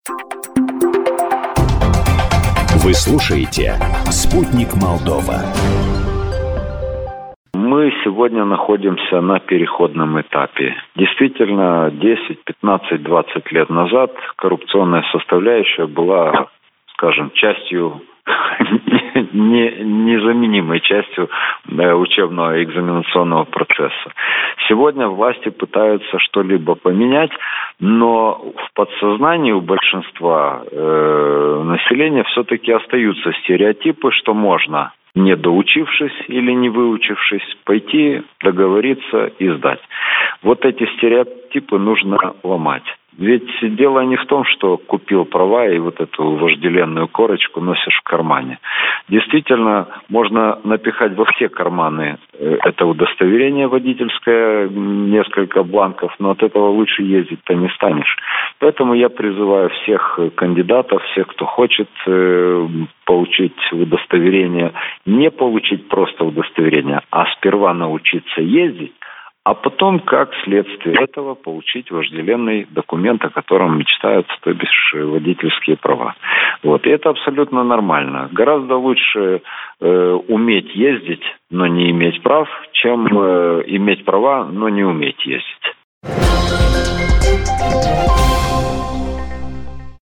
Вы слушаете «Спутник Молдова». Мы сегодня находимся на переходном этапе. Действительно, 10, 15, 20 лет назад коррупционная составляющая была, скажем, частью, незаменимой частью учебного экзаменационного процесса. Сегодня власти пытаются что-либо поменять, но в подсознании у большинства населения все-таки остаются стереотипы, что можно, не доучившись или не выучившись, пойти, договориться и сдать. Вот эти стереотипы нужно ломать. Ведь дело не в том, что купил права и вот эту вожделенную корочку носишь в кармане. Действительно, можно напихать во все карманы это удостоверение водительское, несколько бланков, но от этого лучше ездить-то не станешь. Поэтому я призываю всех кандидатов, всех, кто хочет получить удостоверение, не получить просто удостоверение, а сперва научиться ездить, а потом, как следствие этого, получить вожделенный документ, о котором мечтают, то бишь водительские права. Вот. И это абсолютно нормально. Гораздо лучше уметь ездить, но не иметь прав, чем иметь права, но не уметь ездить.